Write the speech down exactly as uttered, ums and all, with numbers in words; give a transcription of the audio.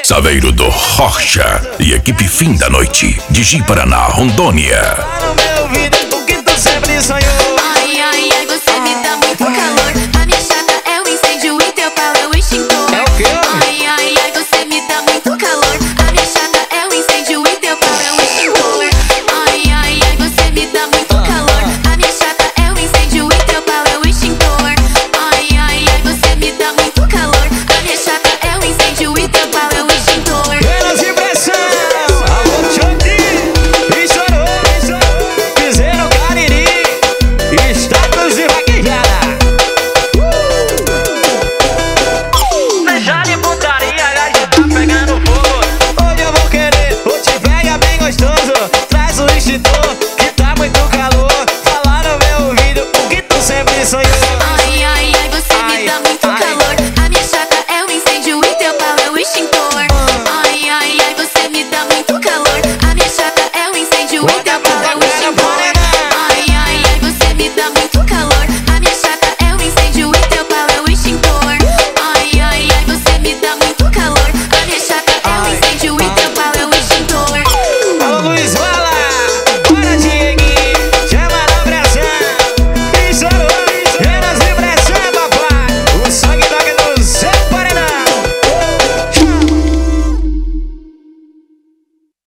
Saveiro do Rocha e equipe Fim da Noite, de Ji Paraná, Rondônia. No meu ouvido, o que tu sempre sonhou. Ai, ai, ai, você me dá muito calor.